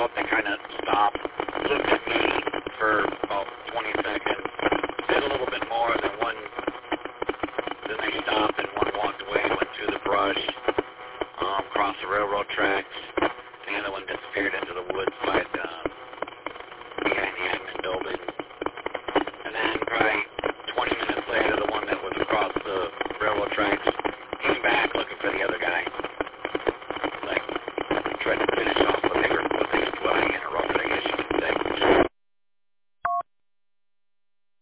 up, they kind of stopped, looked at me for about 20 seconds, did a little bit more, then they stopped, and one walked away, went through the brush, across the railroad tracks, and the other one disappeared into the woods behind the admin building. And then probably 20 minutes later, the one that was across the railroad tracks